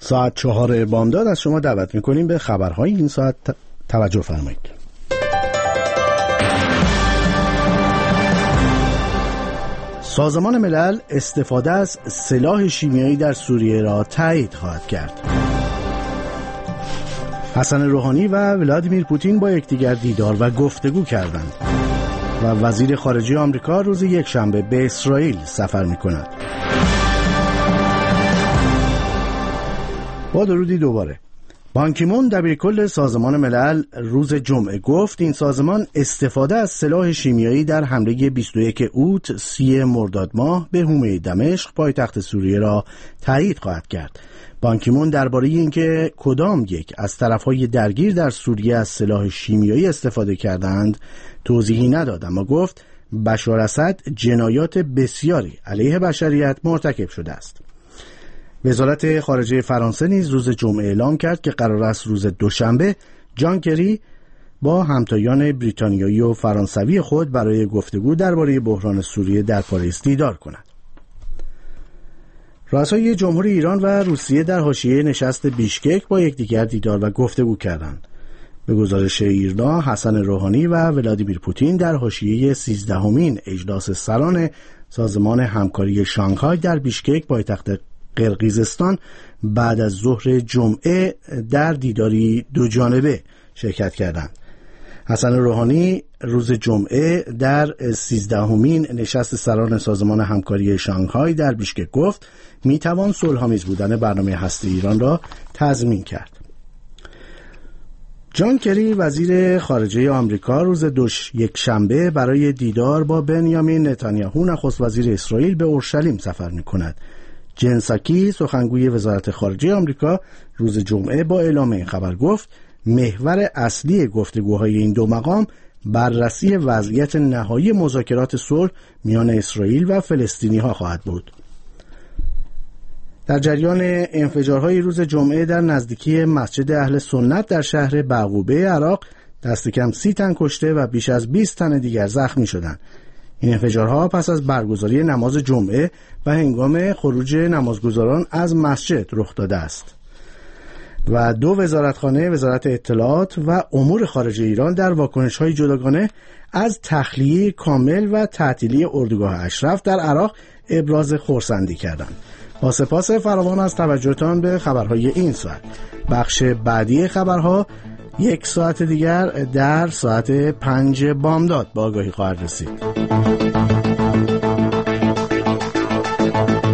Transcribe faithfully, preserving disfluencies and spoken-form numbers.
ساعت چهار بامداد از شما دعوت میکنیم به خبرهای این ساعت توجه فرمایید. سازمان ملل استفاده از سلاح شیمیایی در سوریه را تایید خواهد کرد. حسن روحانی و ولادیمیر پوتین با یکدیگر دیدار و گفتگو کردند و وزیر خارجه آمریکا روز یکشنبه به اسرائیل سفر می‌کند. با درودی دوباره. بان کی مون دبیرکل سازمان ملل روز جمعه گفت این سازمان استفاده از سلاح شیمیایی در حمله بیست و یک اوت سی مرداد ماه به حومه دمشق پایتخت سوریه را تایید خواهد کرد. بان کی مون درباره اینکه کدام یک از طرف‌های درگیر در سوریه از سلاح شیمیایی استفاده کردند توضیحی نداد، اما گفت بشار اسد جنایات بسیاری علیه بشریت مرتکب شده است. وزارت خارجه فرانسه نیز روز جمعه اعلام کرد که قرار است روز دوشنبه جان کری با همتایان بریتانیایی و فرانسوی خود برای گفتگو درباره بحران سوریه در پاریس دیدار کند. رؤسای جمهوری ایران و روسیه در حاشیه نشست بیشکک با یکدیگر دیدار و گفتگو کردند. به گزارش ایرنا، حسن روحانی و ولادیمیر پوتین در حاشیه سیزدهمین اجلاس سران سازمان همکاری شانگهای در بیشکک پایتخت قرقیزستان بعد از ظهر جمعه در دیداری دو جانبه شرکت کردند. حسن روحانی روز جمعه در سیزدهمین نشست سران سازمان همکاری شانگهای در بیشکک گفت میتوان صلح‌آمیز بودن برنامه هسته ایران را تضمین کرد. جان کری وزیر خارجه آمریکا روز دوش یک شنبه برای دیدار با بنیامین نتانیاهو نخست وزیر اسرائیل به اورشلیم سفر می‌کند. جن ساکی سخنگوی وزارت خارجه آمریکا روز جمعه با اعلام این خبر گفت محور اصلی گفتگوهای این دو مقام بررسی وضعیت نهایی مذاکرات صلح میان اسرائیل و فلسطینی‌ها خواهد بود. در جریان انفجارهای روز جمعه در نزدیکی مسجد اهل سنت در شهر بعقوبه عراق دست کم سی تن کشته و بیش از بیست تن دیگر زخمی شدند. این انفجارها پس از برگزاری نماز جمعه و هنگام خروج نمازگزاران از مسجد رخ داده است. و دو وزارتخانه، وزارت اطلاعات و امور خارجه ایران در واکنش‌های جداگانه از تخلیه کامل و تعطیلی اردوگاه اشرف در عراق ابراز خرسندی کردند. با سپاس فراوان از توجهتان به خبرهای این ساعت. بخش بعدی خبرها یک ساعت دیگر در ساعت پنج بامداد با آگاهی خواهد رسید.